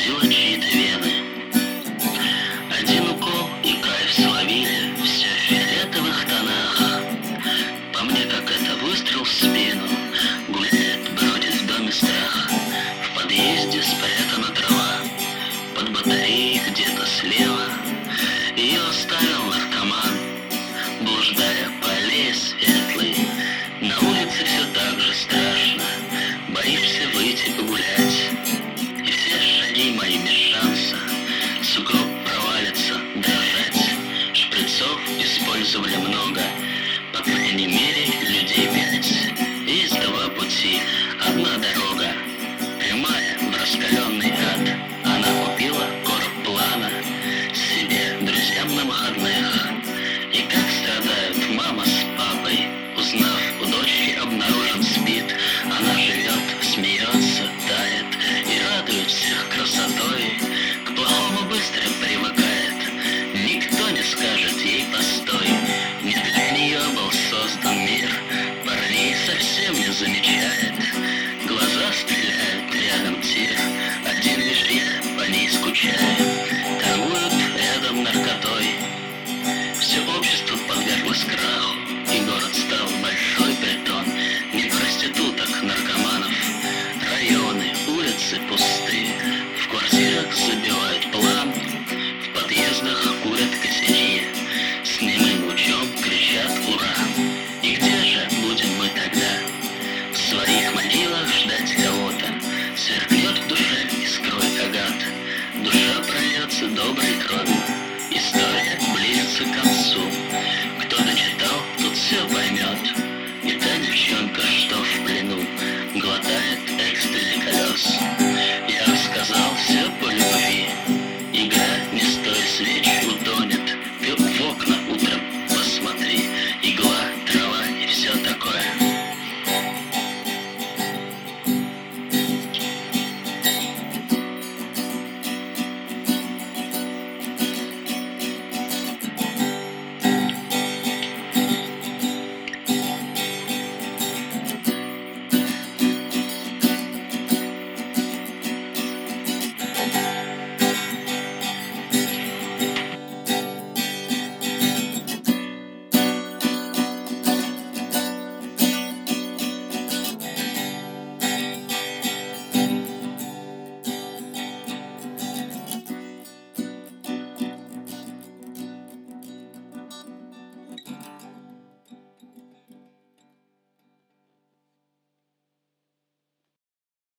пронзила чьи-то вены. Один укол и кайф словили, все в фиолетовых тонах. По мне, как это выстрел в спину, гуляет, бродит в доме страх. В подъезде спрятана трава, под батареей где-то слева. Ее оставил наркоман, блуждая по аллее светлой. На улице все так же страшно, боишься выйти погулять. И все шаги мои без шанса, сугроб провалится, дрожать. Шприцов использовали много, по крайней мере, людей 5. Есть два пути, одна дорога, прямая в раскаленный